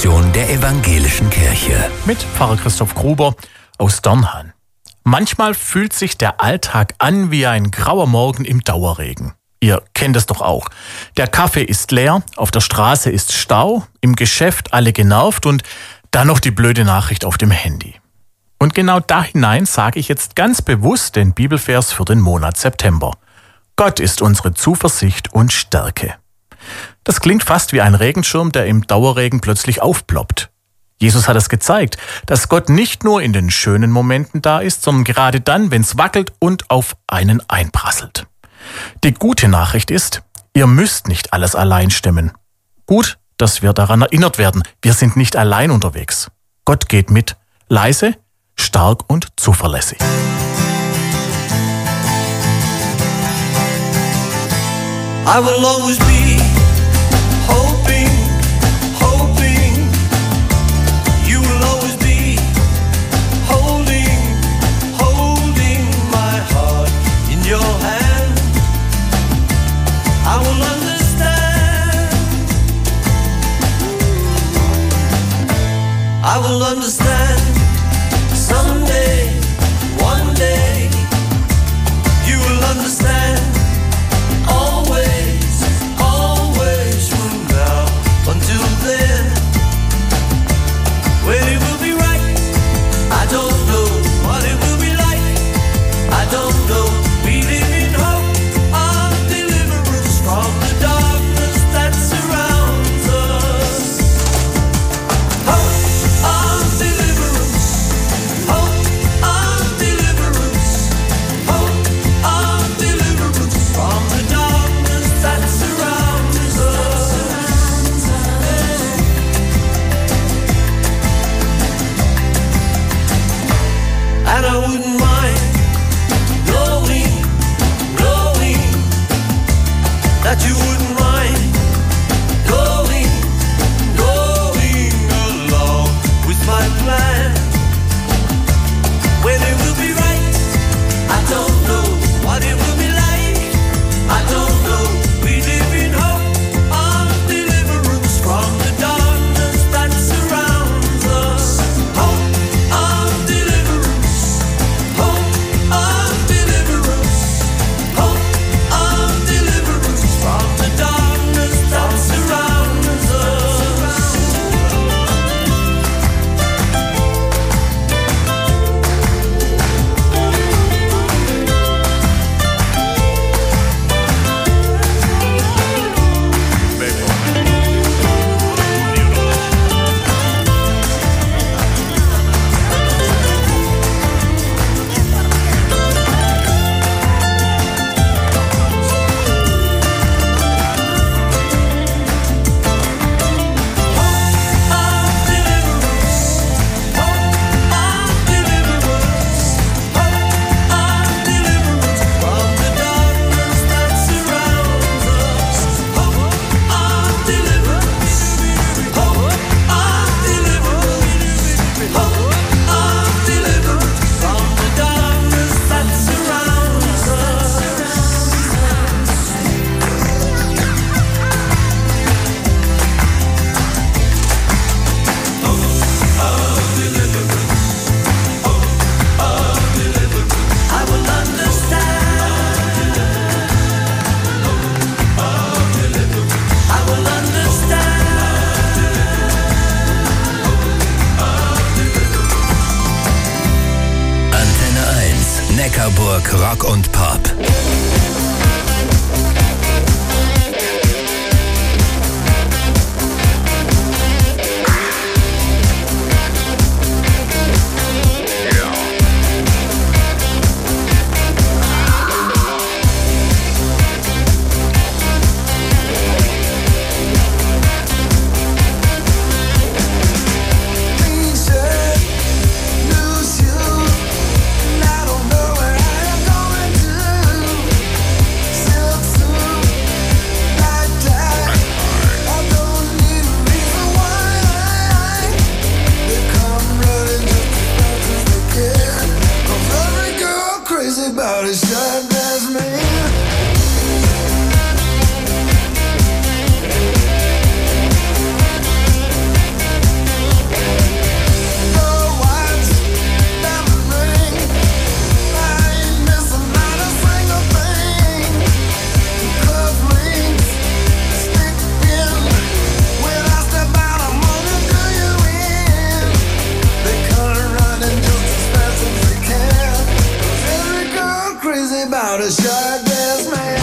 Radiostation der Evangelischen Kirche. Mit Pfarrer Christoph Gruber aus Dörnhan. Manchmal fühlt sich der Alltag an wie ein grauer Morgen im Dauerregen. Ihr kennt es doch auch. Der Kaffee ist leer, auf der Straße ist Stau, im Geschäft alle genervt und dann noch die blöde Nachricht auf dem Handy. Und genau da hinein sage ich jetzt ganz bewusst den Bibelvers für den Monat September. Gott ist unsere Zuversicht und Stärke. Das klingt fast wie ein Regenschirm, der im Dauerregen plötzlich aufploppt. Jesus hat es gezeigt, dass Gott nicht nur in den schönen Momenten da ist, sondern gerade dann, wenn es wackelt und auf einen einprasselt. Die gute Nachricht ist, ihr müsst nicht alles allein stemmen. Gut, dass wir daran erinnert werden, wir sind nicht allein unterwegs. Gott geht mit, leise, stark und zuverlässig. I will always be hoping, hoping. You will always be holding, holding my heart in your hand. I will understand. I will understand someday, one day. You will understand. Always, always from now until then. When it will be right, I don't know what it will be like. I don't know. We live in hope of deliverance from the darkness that surrounds us. Hope of deliverance. Hope of deliverance. Hope of deliverance from the darkness that surrounds us. And I wouldn't mind knowing that you wouldn't mind going along with my plan. When it will be right, I don't know what it will be like. I don't know. We live in hope of deliverance from the darkness that surrounds us. Hope of deliverance. Hope of deliverance. Hope of deliverance from the darkness that surrounds us. Neckarburg Rock und Pop. Lose you, and I don't know where I am going to. not a shirtless man.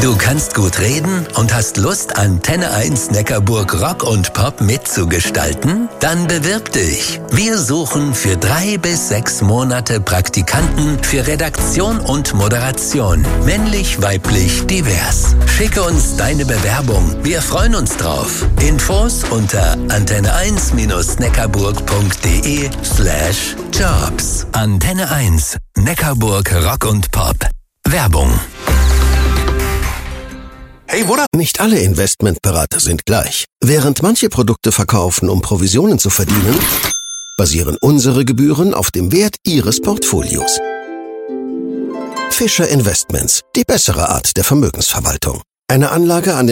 Du kannst gut reden und hast Lust, Antenne 1 Neckarburg Rock und Pop mitzugestalten? Dann bewirb dich. Wir suchen für 3 bis 6 Monate Praktikanten für Redaktion und Moderation. Männlich, weiblich, divers. Schicke uns deine Bewerbung. Wir freuen uns drauf. Infos unter antenne1-neckarburg.de/jobs. Antenne 1 Neckarburg Rock und Pop. Werbung. Hey, Bruder. Nicht alle Investmentberater sind gleich. Während manche Produkte verkaufen, um Provisionen zu verdienen, basieren unsere Gebühren auf dem Wert Ihres Portfolios. Fischer Investments, die bessere Art der Vermögensverwaltung. Eine Anlage an den